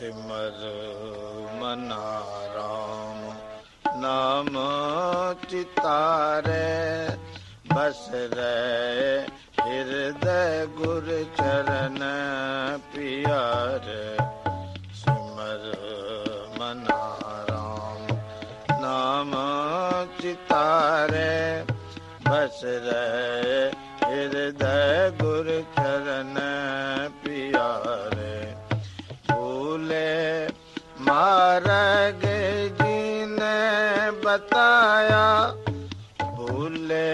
सिमर मना राम नाम चितारे, बस रहे हृदय गुर चरण पियारे। सिमर मना राम नाम चितारे, बस रहे हृदय गुर चरण पियारे। भूले मार्ग जिने बताया, भूले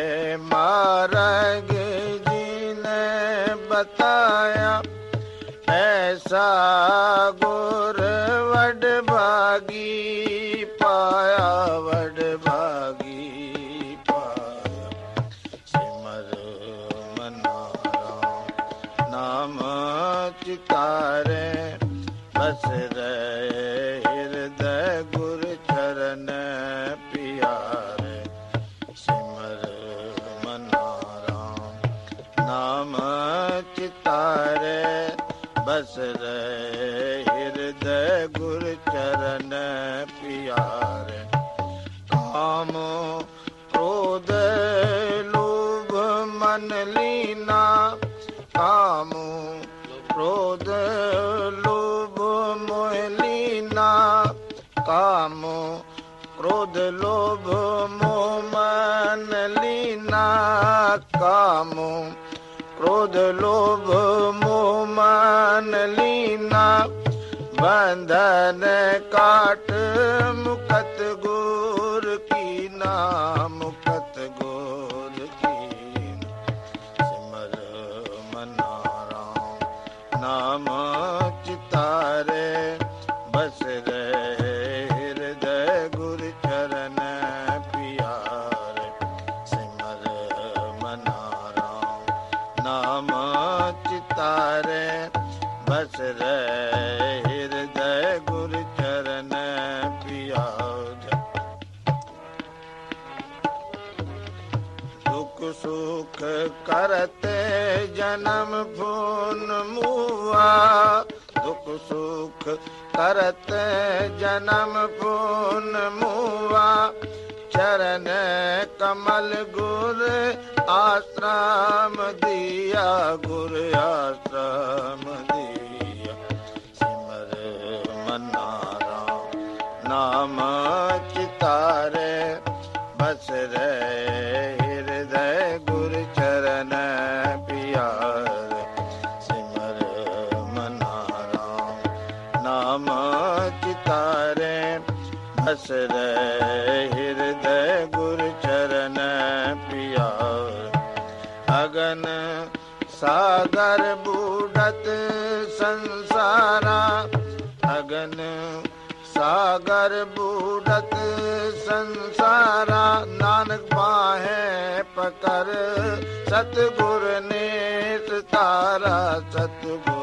मार्ग जिने बताया, ऐसा गुर वड भागी पाया, वड भागी पाया। सिमर मना राम नाम चितारे, बस रहे हृदय गुर चरण पियारे। सिमर मना राम नाम चितारे, बस रहे हृदय गुर चरण पियारे। काम क्रोध लोभ मन लीना, काम क्रोध लोभ मोह लीना, काम क्रोध लोभ मोह मन लीना, काम क्रोध लोभ मोह मन लीना। बंधन काट मुकत गोर कीना, मुकत गोर कीना। सिमर मना राम नाम चितारे, बस रहे हृदय गुर चरण पियारे। सिमर मना राम नाम चितारे, बस रहे हृदय गुर चरण पियारे। दुख सुख करते जन्म भून मुआ, दुख सुख करते जन्म भून मुआ। चरण कमल गुर आश्रम दिया, गुर आश्रम दिया। सिमर मना राम नाम चितारे, बस रहे हृदय गुर चरण पियारे। सिमर मना राम नाम चितारे, बस रहे हृदय गुर चरण पियारे। अगन सागर बूढ़त संसारा, अगन सागर बूढ़त संसारा। नानक बाहें पकड़ सतगुर ने तारा, सतगुर